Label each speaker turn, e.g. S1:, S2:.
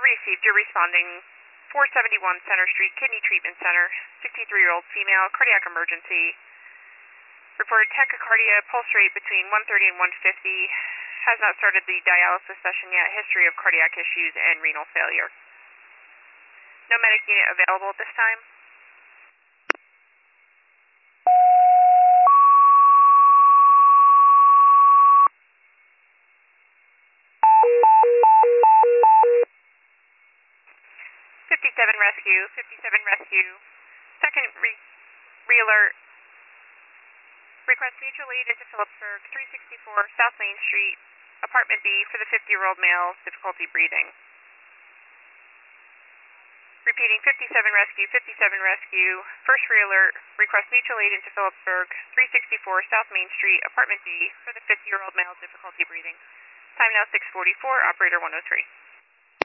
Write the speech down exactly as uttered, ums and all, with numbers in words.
S1: Received. You're responding four seventy-one Center Street, Kidney Treatment Center, sixty-three-year-old female, cardiac emergency. Reported tachycardia, pulse rate between one thirty and one fifty. Has not started the dialysis session yet. History of cardiac issues and renal failure. No medic unit available at this time. fifty-seven rescue, fifty-seven rescue. Second re re-alert. Request mutual aid into Phillipsburg, three sixty-four South Main Street, apartment B for the fifty-year-old male, difficulty breathing. Repeating, fifty-seven rescue, fifty-seven rescue. First re-alert. Request mutual aid into Phillipsburg, three sixty-four South Main Street, apartment B for the fifty-year-old male, difficulty breathing. Time now six forty-four, operator one oh three.